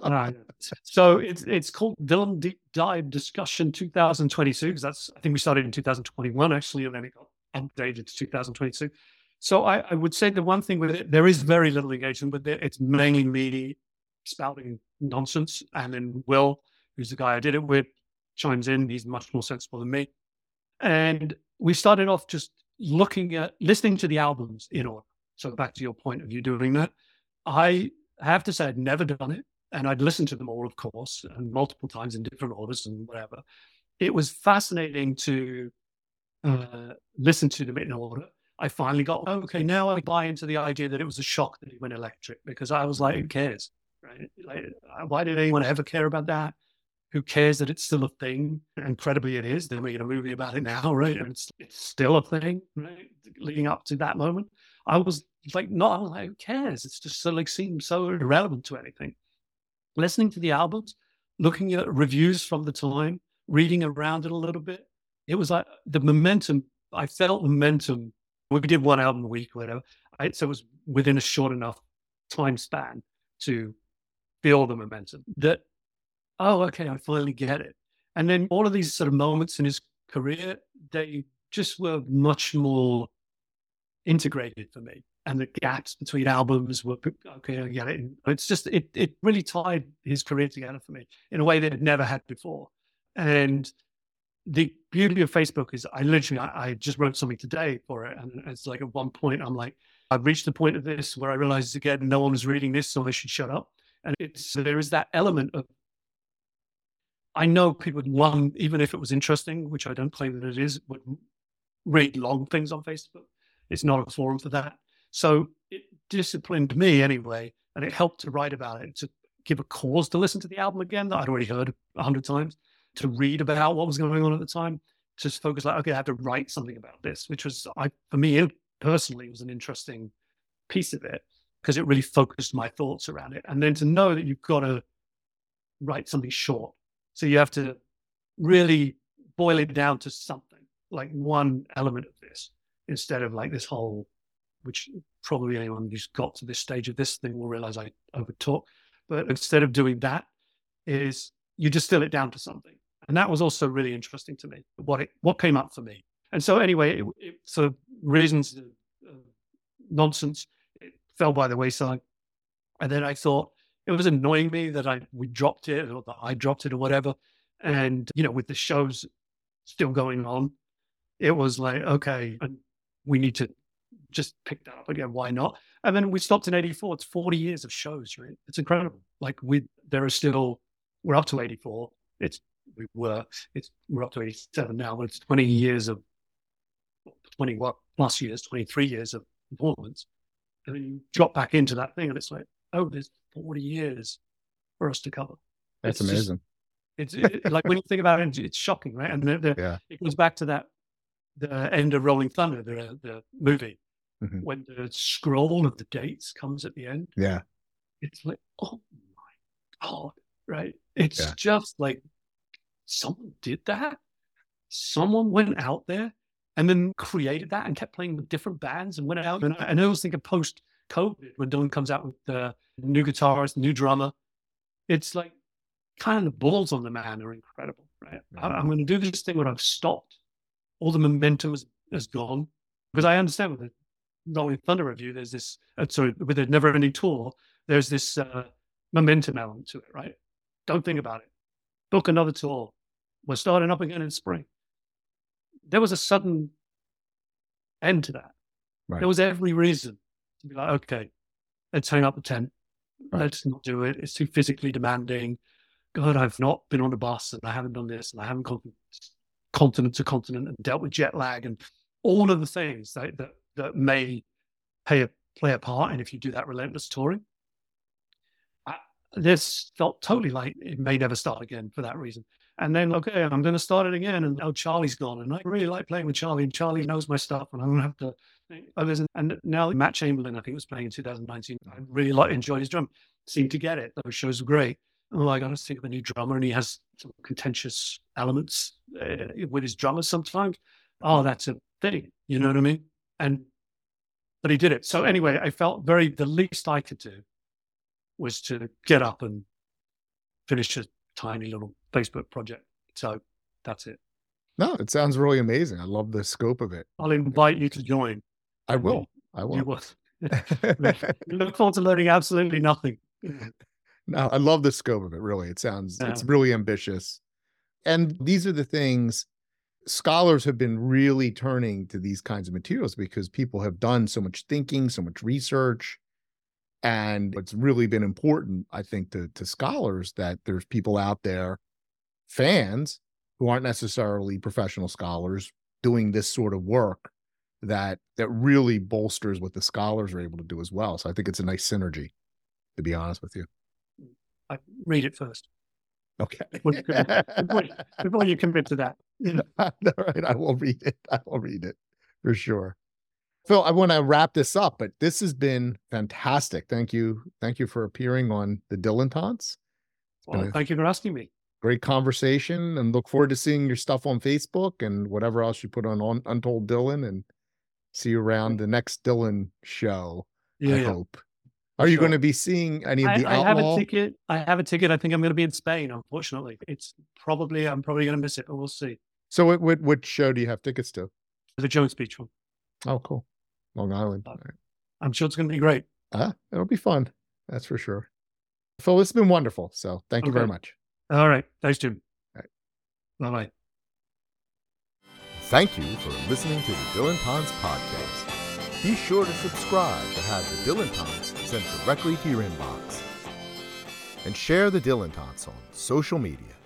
So it's called Dylan Deep Dive Discussion 2022, because I think we started in 2021 actually, and then it got updated to 2022. So I would say the one thing with it, there is very little engagement with it. It's mainly me spouting nonsense, and then Will, who's the guy I did it with, chimes in. He's much more sensible than me. And we started off just listening to the albums in order. So back to your point of you doing that, I have to say I'd never done it. And I'd listened to them all, of course, and multiple times in different orders and whatever. It was fascinating to listen to them in order. I finally got, okay, now I buy into the idea that it was a shock that he went electric, because I was like, who cares? Right? Like, why did anyone ever care about that? Who cares that it's still a thing? Incredibly, it is. They're making a movie about it now, right? And it's still a thing, right? Leading up to that moment. I was like, not, I was like, who cares? It's just so like seems so irrelevant to anything. Listening to the albums, looking at reviews from the time, reading around it a little bit, it was like the momentum. I felt momentum. We did one album a week or whatever. So it was within a short enough time span to feel the momentum that, oh, okay, I finally get it. And then all of these sort of moments in his career, they just were much more integrated for me. And the gaps between albums were, okay, I get it. It's just, it really tied his career together for me in a way that it never had before. And the beauty of Facebook is I just wrote something today for it. And it's like at one point, I'm like, I've reached the point of this where I realized again, no one was reading this, so I should shut up. And there is that element of, I know people would even if it was interesting, which I don't claim that it is, would read long things on Facebook. It's not a forum for that. So it disciplined me anyway, and it helped to write about it, to give a cause to listen to the album again that I'd already heard 100 times, to read about what was going on at the time, to just focus like, okay, I have to write something about this, which was, for me personally, was an interesting piece of it because it really focused my thoughts around it. And then to know that you've got to write something short. So you have to really boil it down to something, like one element of this, instead of like this whole, which probably anyone who's got to this stage of this thing will realize I overtalk. But instead of doing that, is you distill it down to something. And that was also really interesting to me, what came up for me. And so anyway, it for reasons of nonsense, it fell by the wayside. And then I thought, it was annoying me that we dropped it, or that I dropped it or whatever. And, with the shows still going on, it was like, okay, and we need to just pick that up again. Why not? And then we stopped in 84. It's 40 years of shows, right? It's incredible. Like we're up to 84. We're up to 87 now, but it's 20 years of 20 plus years, 23 years of performance. And then you drop back into that thing and it's like, oh, there's 40 years for us to cover. That's amazing. It's like when you think about it, it's shocking, right? And it goes back to the end of Rolling Thunder, the movie, when the scroll of the dates comes at the end. Yeah. It's like, oh my God, right? It's just like someone did that. Someone went out there and then created that and kept playing with different bands and went out. And I always think of post-COVID when Dylan comes out with the new guitarist, new drummer. It's like kind of the balls on the man are incredible, right? Yeah. I'm going to do this thing where I've stopped. All the momentum has gone. Because I understand with the Rolling Thunder review, there's this, with the Never Ending Tour, there's this momentum element to it, right? Don't think about it. Book another tour. We're starting up again in spring. There was a sudden end to that. Right. There was every reason to be like, okay, let's hang up the tent. Right. Let's not do it. It's too physically demanding. God, I've not been on a bus and I haven't done this and I haven't gone from continent to continent and dealt with jet lag and all of the things that may play a part. And if you do that relentless touring, this felt totally like it may never start again for that reason. And then, okay, I'm going to start it again. And Charlie's gone. And I really like playing with Charlie. And Charlie knows my stuff. And I don't have to think others. And now Matt Chamberlain, I think, was playing in 2019. I really enjoyed his drum. Seemed to get it. Those shows were great. Oh, I got to think of a new drummer. And he has some contentious elements with his drummers sometimes. Oh, that's a thing. You know what I mean? But he did it. So anyway, I felt the least I could do was to get up and finish a tiny little Facebook project. So that's it. No, it sounds really amazing. I love the scope of it. I'll invite you to join. I will. You will. Look forward to learning absolutely nothing. No, I love the scope of it, really. It's really ambitious. And these are the things scholars have been really turning to these kinds of materials because people have done so much thinking, so much research. And it's really been important, I think, to scholars that there's people out there, fans who aren't necessarily professional scholars, doing this sort of work that really bolsters what the scholars are able to do as well. So I think it's a nice synergy, to be honest with you. I read it first. Okay. Before you commit to that. All right. I will read it. For sure. Phil, I want to wrap this up, but this has been fantastic. Thank you. Thank you for appearing on the Dilettantes. Well, thank you for asking me. Great conversation, and look forward to seeing your stuff on Facebook and whatever else you put on Untold Dylan, and see you around the next Dylan show. I hope. Are you going to be seeing any of the Outlaw? I have a ticket. I think I'm going to be in Spain. Unfortunately, I'm probably going to miss it, but we'll see. So, what show do you have tickets to? The Jones Beach one. Oh, cool. Long Island. I'm sure it's going to be great. It'll be fun. That's for sure. Phil, it's been wonderful. So thank you very much. All right. Thanks, Jim. All right. Bye-bye. Thank you for listening to the Dilettantes podcast. Be sure to subscribe to have the Dilettantes sent directly to your inbox. And share the Dilettantes on social media.